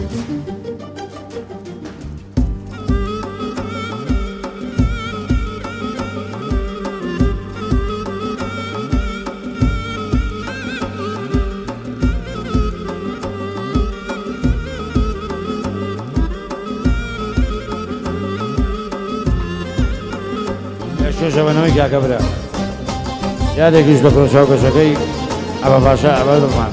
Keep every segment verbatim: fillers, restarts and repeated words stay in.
شەوەنەوەی کاکەبرا یادێکیش لە کۆچاوکەشەکەی ئەوە باشە ئەوە دڵمان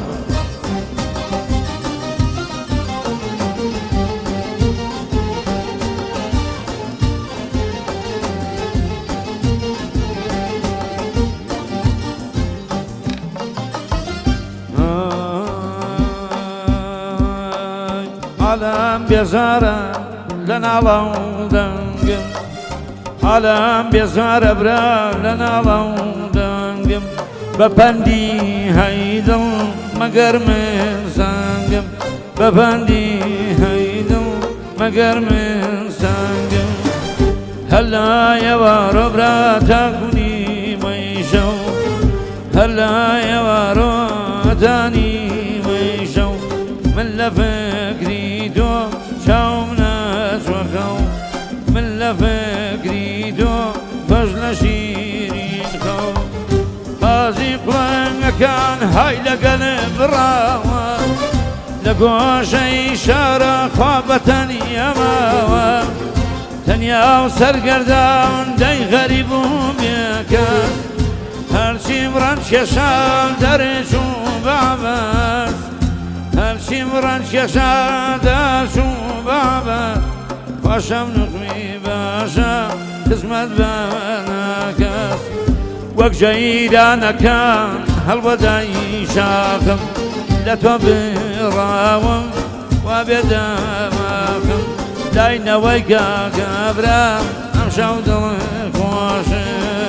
عالم بێزارە لە ناڵەو دەنگم عالم بێزارە برا لە ناڵەو دەنگم بە پەندی هەیدڵ مەگەر من سەنگم بە پەندی هەیدڵ مەگەر من سەنگم هەلایەوە ڕۆبرا تاکوونی مەیشەو هەلایەوە ڕۆتانی مەیشەو من لە فکری تۆ چاوم نەچوەکەو من لە فکری تۆ بەش لە شیرین خەو قازی قوڵەنگەکان های لەگەلم بڕاوە لە گۆشەی شارە خوا بەتەنیەماوە تەنیا و سەرگەردان دەی غەریب و بێکەس هەرچیم ڕەنج کێشان دەرێچوو بابەت هەرچیم ڕەنج کێشان دەرچوو بابەت باشم نقمی باشە خزمەت بە ناکەس وەک جەیرانەکان هەڵوەدای شاخم لە تۆ بڕاوم وا بێدەماکەم داینەوەی کاکەبرا ئەم شەو دڵ خۆشە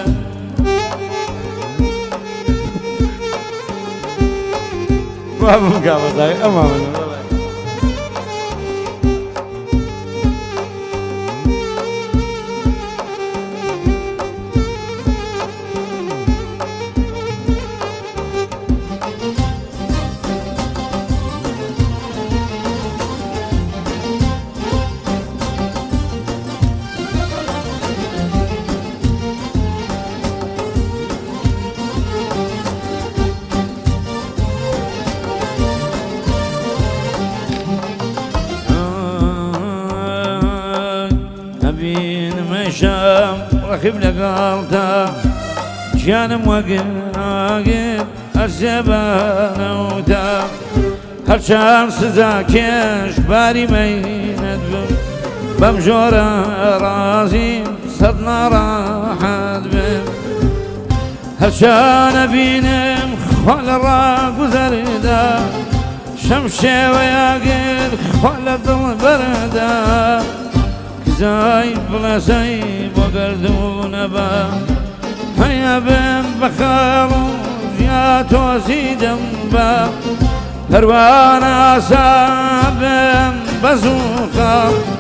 وا بم کاوەتای ئەمە منە شام ڕەخیب لەگەڵتا گیانم وەگەر ئەرزێبانەوتا هەرچەند سزا کێش باری مەینەت بم بەم ژۆرە ڕازیم سەد ناڕەحەت بم هەرچەند ئەبینم خوا لە ڕاگوزەردا شەم شێوەیەگر خوا لە دڵبەردا زای بڵەسەی بۆ گەردوونە بە هەیە بم بەخەڵ و ژیا تۆزیدەم بە پەروانە ئاسا بم بە زووخە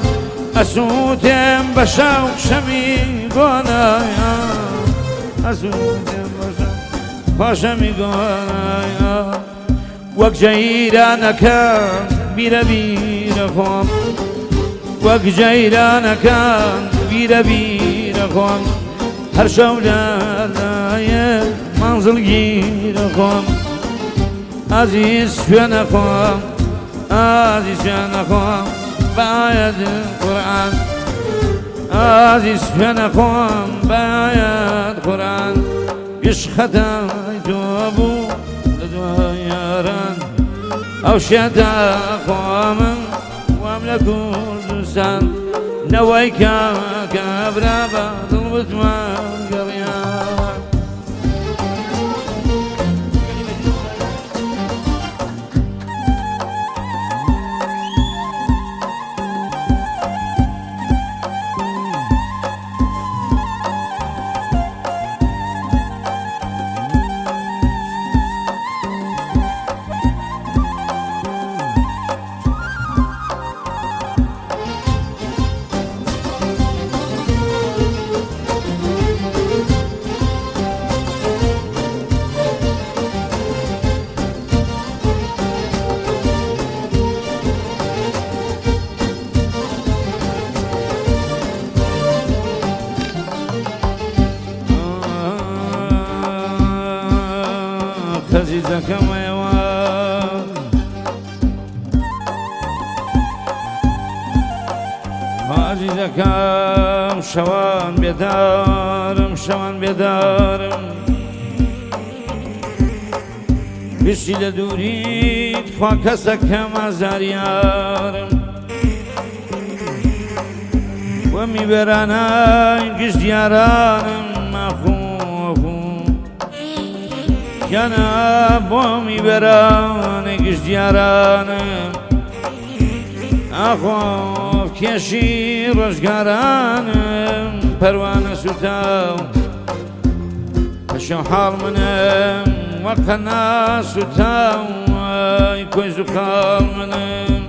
ئەسووتێم بە شەو شەمی گۆنایە ئەسووتێم بە شەو پاشەمی گۆنایە وەک جەیرانەکان بیرە بیرە خۆم وەک جەیرانەکان بیرە بیرە خۆم هەر شەو لەلایە مەنزڵگیرە خۆم ئازیز سوێنە خۆم ئازیز سوێنە خۆم بەئایەت قورئان ئازیز سوێنە خۆم بەئایەت قورئان پێشخەتای تۆ بوو لە دوای یاران ئەو شێتە خۆمم وام لە کوردستان نەوەی کاکەبرا بە دڵ بتمان گەڕیان دەکەمەوە عەزیزەکەم شەوان بێدارم شەوان بێدارم گشتی لە دووریت خوا کەسەکەم ئازاریارم وە میبەرانای گشتیارانم ماخۆخۆ گیانە بۆ میبەرانەی گشتیارانم ئاخۆ کێشی ڕۆژگارانم پەروانە سوتاو پەشەو حاڵ منم وەقەنا سوتاو ئای کۆی زوقاڵ منم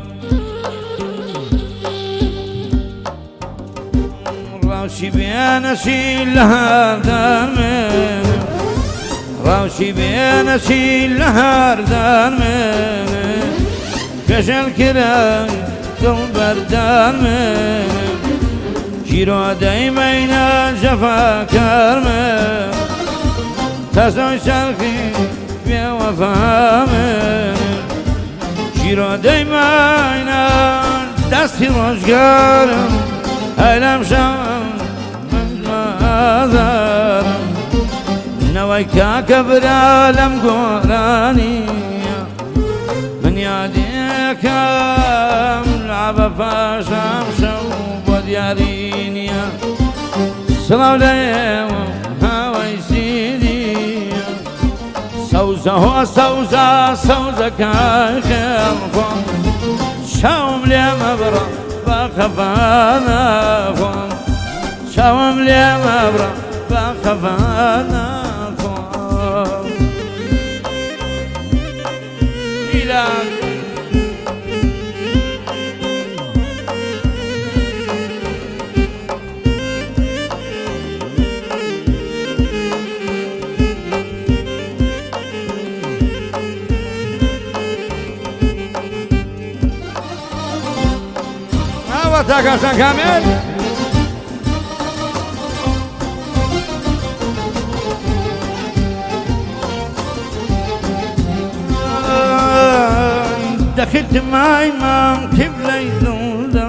ڕاوچی بێنەچی لە هەردان منم ڕاوچی بێنەچی لە هەردان منم کەژەل کرای دڵبەردان منم گیرۆدەی مەینە جەفاکار منم تەزۆی چەرخی بێوەفا منم گیرۆدەی مەینە دەستی ڕۆژگارم هەی لەم شەوم مەزارم نەوەی کاکە برا لەم گۆرانیە من یادێکم لعبە پاشەم شەو بۆ دیاری نییە سڵاو لە ئێوە هاوای سیدیە سەوزەهۆ سەوزە سەوزەکەی خێڵخۆم شەوم لێ مەبڕە بە خەفانە خۆم شەوم لێ مەبڕە بە خەفانە خۆم میلاد تاکەشان کامل دەخلت مای مام قبلەی دڵدا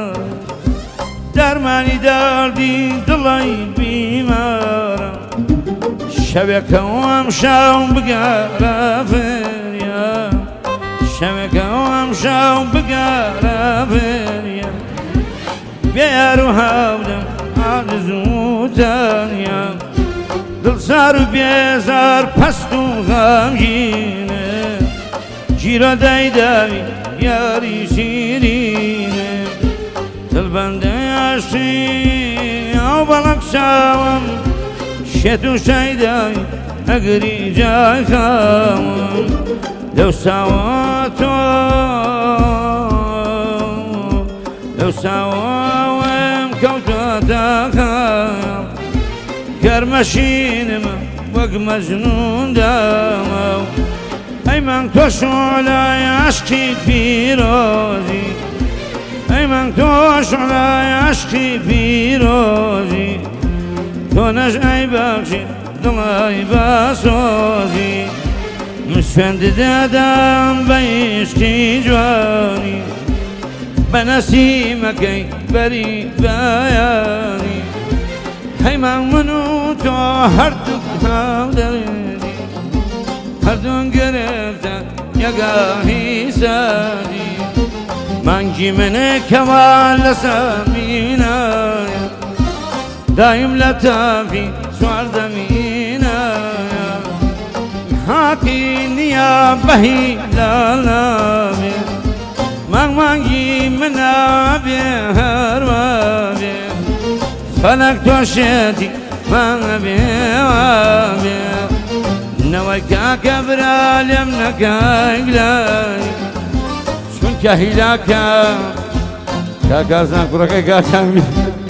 دەرمانی دەردی دڵی بیمارم شەوێکەوەم شەو بگەرە فریاد شەوێکەوەم شەو بگەرە فریاد بێر و هەولم ئارزوو تەنیا دڵسار و بێزار پەست و غەمگینە گیرۆدەی داوی یاری شیرینم دڵبەندەی عاشقی ئەو بەڵەک چاوم شێت و شەیدای ئەگری جای خاوم دەوساوە تۆ دەوساوەم کەوتۆتە خاوم گەرمەشینمە وەک مەجنون داوە ئەی من تۆ شۆلای عاشقی پیرۆزی ئەی من تۆ شۆلای عاشقی پیرۆزی تۆ نەش ئەی بەخشی دڵی بەسۆزی من سوێند دەدەم بە عیشقی جوانی بە نەسیمەکەی بەری بەیانی هەی من من و تۆ هەردووک هاودەڕێنی هەردوون گرفتە یەگاهی سەری مانگی منێکەوە لەسەر مینایە دایم لە تاڤی چواردەمینایە هاتی نییە بەهی لاڵابێ مانگ مانگی منابێ هەروابێ فەلەک تۆشێتی مانگە بێوابێ نەوەی کاکە برا لێم نەکای گلای چونکە هیلاکە کاکازان کوڕەکەی کاکەم